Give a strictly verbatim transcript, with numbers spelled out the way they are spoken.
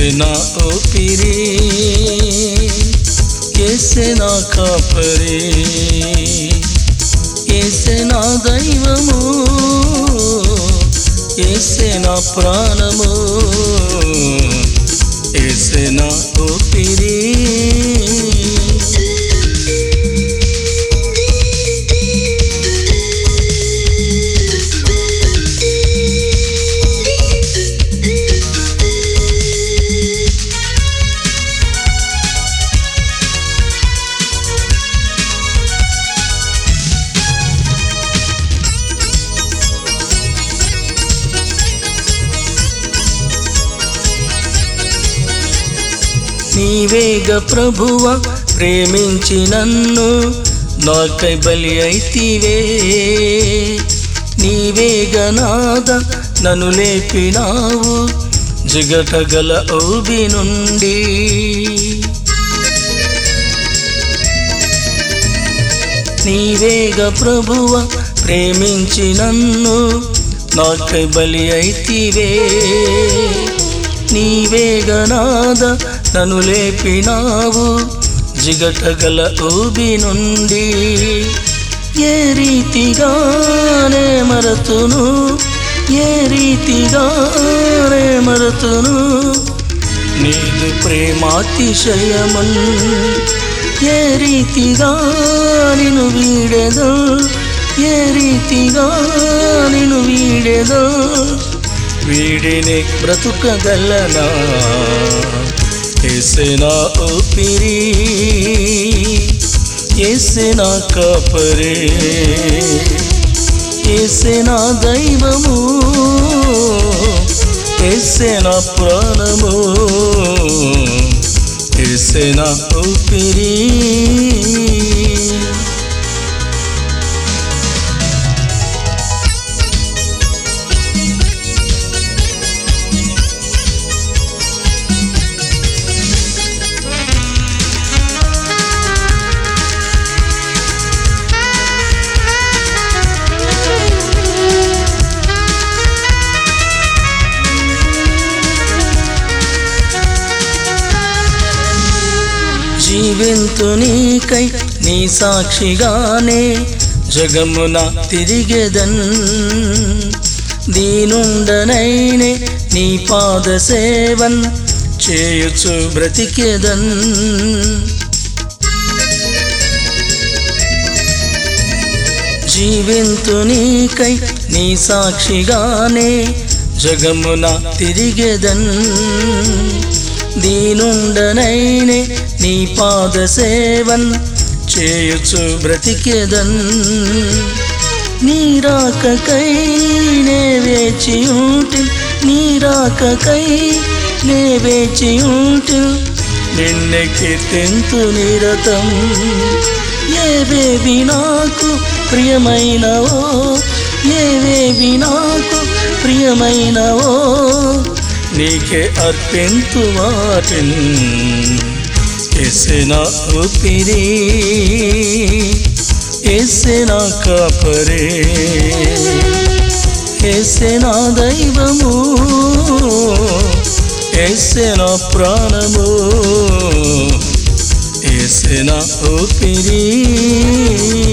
నా ఊపిరి, యేసే నా కాపరి, యేసే నా దైవము, యేసే నా ప్రాణము, యేసే నా ఊపిరి. నీవేగ ప్రభువ ప్రేమించి నన్ను నాకై బలి అయితివే, నీవేగ నాద నన్ను లేపినావు జిగటగల ఊబి నుండి. నీవేగ ప్రభువ ప్రేమించి నన్ను నాకై బలి అయితివే, నీవేగ నాద నన్ను లేపినావు జిగటగల ఊబి నుండి. ఏ రీతిగానే మరతును, ఏ రీతిగానే మరతును నీదు ప్రేమాతిశయమన్. ఏ రీతిగా నిన్ను వీడెదో, ఏ రీతిగా నిన్ను వీడెదో వీడిని బ్రతుకగలనా. యేసే నా ఊపిరి, యేసే నా కాపరి, యేసే నా దైవము, యేసే నా ప్రాణము, యేసే నా ఊపిరి. జీవింతు నీకై నీ సాక్షిగానే జగమున తిరిగెదన్, దీనుండనైనే నీ పాద సేవన్ చేయుచు బ్రతికెదన్. జీవింతు నీకై నీ సాక్షిగానే జగమున తిరిగెదన్, దీనుండనైనే నీ పాద సేవన్ చేయుచు బ్రతికెదన్. నీ రాకకై నే వేచియుంటి, నీ రాకకై నే వేచియుంటి, నిన్నే కీర్తింతు నిరతం. ఏవేవి నాకు ప్రియమైనవో, ఏవేవి నాకు ప్రియమైనవో నీకే అర్పింతు వాటిన్. యేసే నా ఊపిరి, యేసే నా కాపరి, యేసే నా దైవము, యేసే నా ప్రాణము, యేసే నా ఊపిరి.